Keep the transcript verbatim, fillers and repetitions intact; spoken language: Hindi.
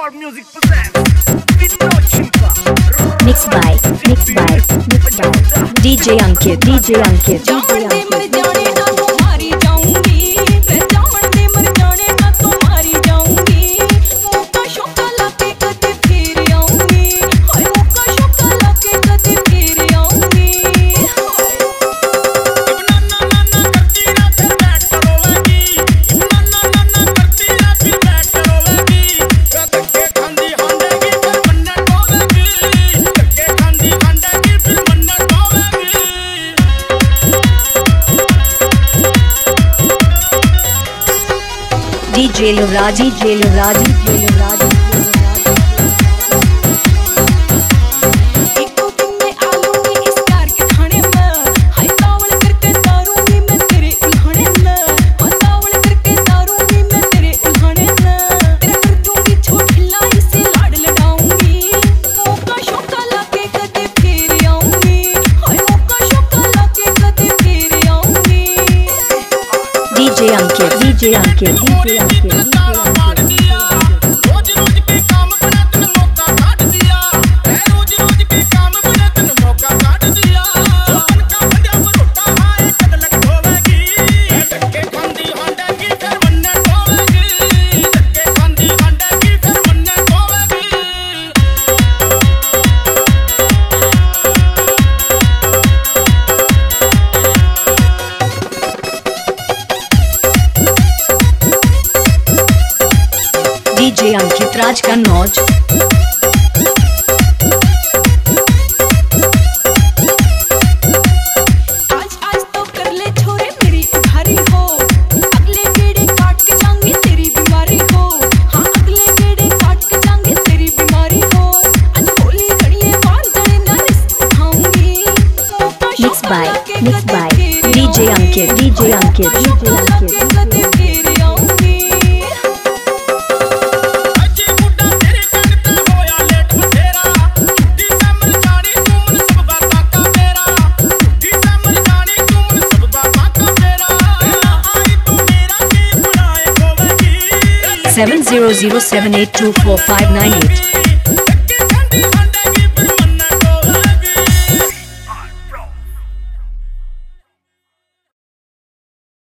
Mixed by, mixed by, mixed by D J Ankit, D J Ankit, D J Ankit. D J Yuvraj, D J Yuvraj, D J Yuvraj. D J Ankit, D J Ankit, D J Ankit. D J Ankit Raj Kannauj. आज आज तो कर ले छोरे मेरी उधारी हो, अगले गेड़े काट के जाएंगे तेरी बीमारी हो। हाँ अगले गेड़े काट के जाएंगे तेरी बीमारी हो। आज होली घड़िए मार गए ना रिस्क उठाऊंगी। Mixed by, mixed by D J Ankit, D J Ankit, D J Ankit. seven zero zero seven eight two four five nine eight